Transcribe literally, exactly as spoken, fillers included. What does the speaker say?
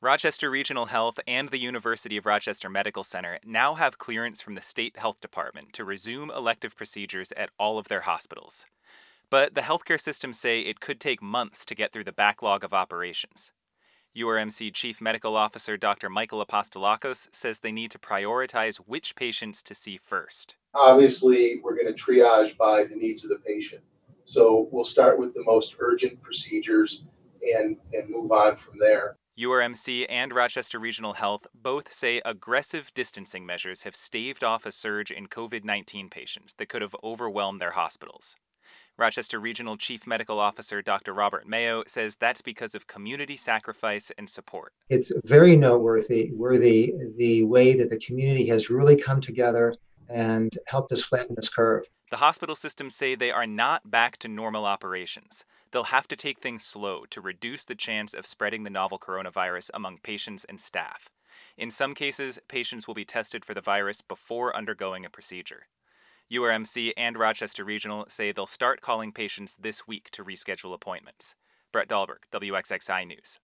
Rochester Regional Health and the University of Rochester Medical Center now have clearance from the state health department to resume elective procedures at all of their hospitals. But the healthcare systems say it could take months to get through the backlog of operations. U R M C Chief Medical Officer Doctor Michael Apostolakos says they need to prioritize which patients to see first. Obviously, we're going to triage by the needs of the patient. So we'll start with the most urgent procedures and, and move on from there. U R M C and Rochester Regional Health both say aggressive distancing measures have staved off a surge in COVID nineteen patients that could have overwhelmed their hospitals. Rochester Regional Chief Medical Officer Doctor Robert Mayo says that's because of community sacrifice and support. It's very noteworthy worthy the way that the community has really come together and helped us flatten this curve. The hospital systems say they are not back to normal operations. They'll have to take things slow to reduce the chance of spreading the novel coronavirus among patients and staff. In some cases, patients will be tested for the virus before undergoing a procedure. U R M C and Rochester Regional say they'll start calling patients this week to reschedule appointments. Brett Dahlberg, W X X I News.